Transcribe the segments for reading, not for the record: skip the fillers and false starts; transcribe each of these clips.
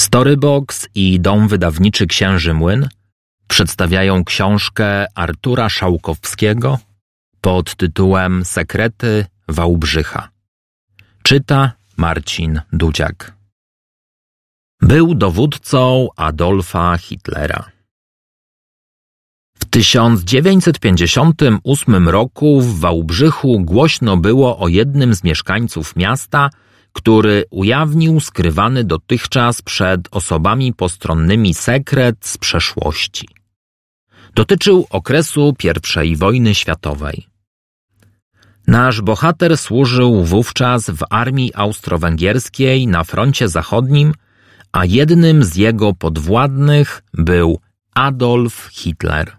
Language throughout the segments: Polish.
Storybox i Dom Wydawniczy Księży Młyn przedstawiają książkę Artura Szałkowskiego pod tytułem Sekrety Wałbrzycha. Czyta Marcin Dudziak. Był dowódcą Adolfa Hitlera. W 1958 roku w Wałbrzychu głośno było o jednym z mieszkańców miasta, który ujawnił skrywany dotychczas przed osobami postronnymi sekret z przeszłości. Dotyczył okresu I wojny światowej. Nasz bohater służył wówczas w armii austro-węgierskiej na froncie zachodnim, a jednym z jego podwładnych był Adolf Hitler.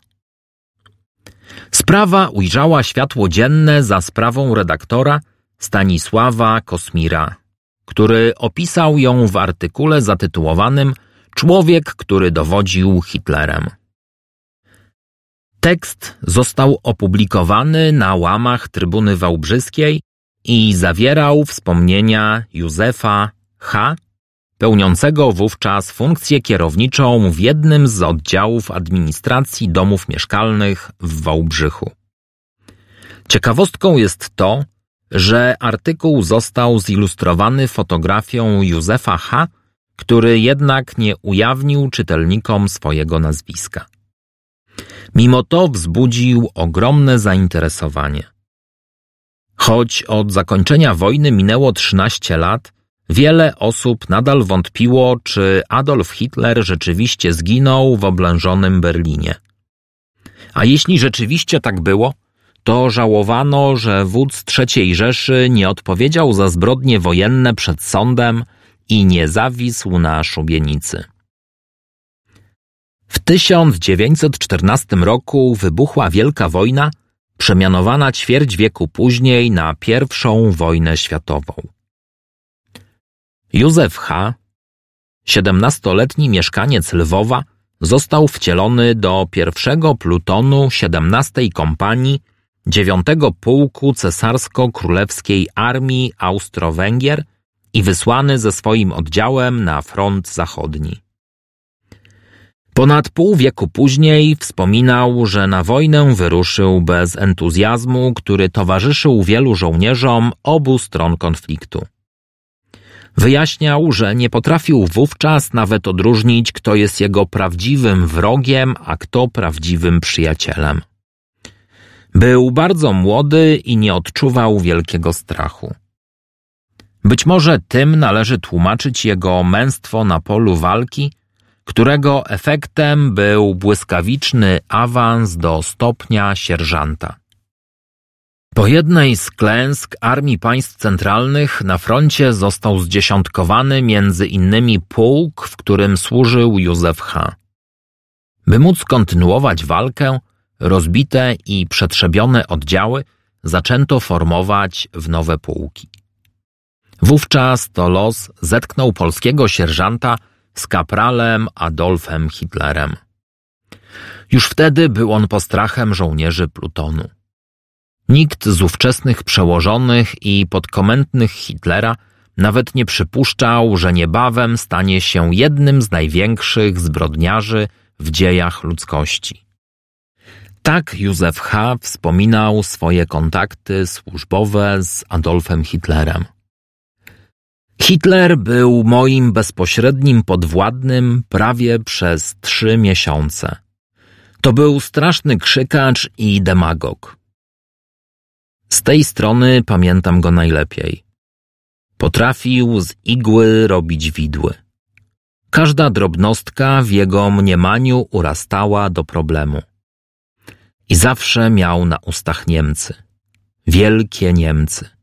Sprawa ujrzała światło dzienne za sprawą redaktora Stanisława Kosmira, który opisał ją w artykule zatytułowanym „Człowiek, który dowodził Hitlerem”. Tekst został opublikowany na łamach Trybuny Wałbrzyskiej i zawierał wspomnienia Józefa H., pełniącego wówczas funkcję kierowniczą w jednym z oddziałów administracji domów mieszkalnych w Wałbrzychu. Ciekawostką jest to, że artykuł został zilustrowany fotografią Józefa H., który jednak nie ujawnił czytelnikom swojego nazwiska. Mimo to wzbudził ogromne zainteresowanie. Choć od zakończenia wojny minęło 13 lat, wiele osób nadal wątpiło, czy Adolf Hitler rzeczywiście zginął w oblężonym Berlinie. A jeśli rzeczywiście tak było, to żałowano, że wódz III Rzeszy nie odpowiedział za zbrodnie wojenne przed sądem i nie zawisł na szubienicy. W 1914 roku wybuchła Wielka Wojna, przemianowana ćwierć wieku później na I wojnę światową. Józef H., 17-letni mieszkaniec Lwowa, został wcielony do 1. plutonu 17. kompanii 9. pułku cesarsko-królewskiej armii Austro-Węgier i wysłany ze swoim oddziałem na front zachodni. Ponad pół wieku później wspominał, że na wojnę wyruszył bez entuzjazmu, który towarzyszył wielu żołnierzom obu stron konfliktu. Wyjaśniał, że nie potrafił wówczas nawet odróżnić, kto jest jego prawdziwym wrogiem, a kto prawdziwym przyjacielem. Był bardzo młody i nie odczuwał wielkiego strachu. Być może tym należy tłumaczyć jego męstwo na polu walki, którego efektem był błyskawiczny awans do stopnia sierżanta. Po jednej z klęsk Armii Państw Centralnych na froncie został zdziesiątkowany między innymi pułk, w którym służył Józef H. By móc kontynuować walkę, rozbite i przetrzebione oddziały zaczęto formować w nowe pułki. Wówczas to los zetknął polskiego sierżanta z kapralem Adolfem Hitlerem. Już wtedy był on postrachem żołnierzy plutonu. Nikt z ówczesnych przełożonych i podkomendnych Hitlera nawet nie przypuszczał, że niebawem stanie się jednym z największych zbrodniarzy w dziejach ludzkości. Tak Józef H. wspominał swoje kontakty służbowe z Adolfem Hitlerem. Hitler był moim bezpośrednim podwładnym prawie przez 3 miesiące. To był straszny krzykacz i demagog. Z tej strony pamiętam go najlepiej. Potrafił z igły robić widły. Każda drobnostka w jego mniemaniu urastała do problemu. I zawsze miał na ustach Niemcy. Wielkie Niemcy.